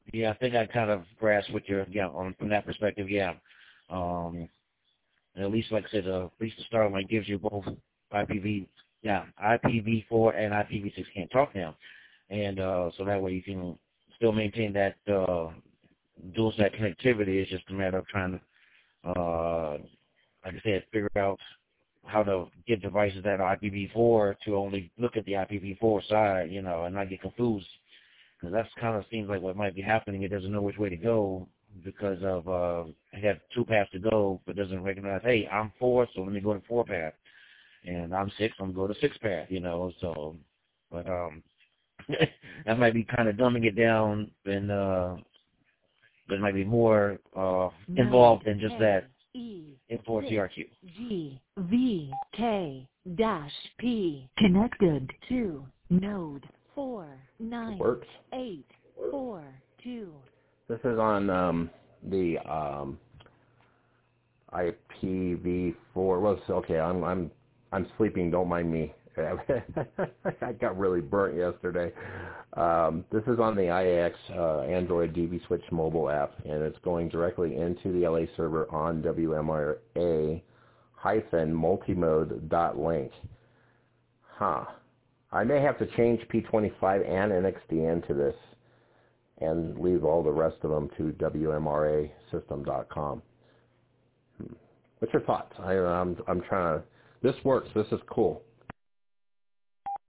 Yeah, I think I kind of grasp what you're, on from that perspective, yeah. Um, at least, like I said, at least the Starlink gives you both IPv, IPv4 and IPv6 can't talk now. And so that way you can still maintain that dual stack connectivity. It's just a matter of trying to, like I said, figure out how to get devices that are IPv4 to only look at the IPv4 side, and not get confused. Because that kind of seems like what might be happening. It doesn't know which way to go because of it has two paths to go, but doesn't recognize, hey, I'm 4, so let me go to 4 path. And I'm 6, I'm going to go to 6 path, so, but that might be kind of dumbing it down, and but it might be more involved than just that. M4TRQ. GVK-P connected to node 49842. This is on the IPv4. Well, okay, I'm sleeping. Don't mind me. I got really burnt yesterday. This is on the IAX Android DB Switch mobile app, and it's going directly into the LA server on WMRA-multimode.link. Huh. I may have to change P25 and NXDN to this and leave all the rest of them to WMRAsystem.com. What's your thoughts? I'm trying to. This works. This is cool.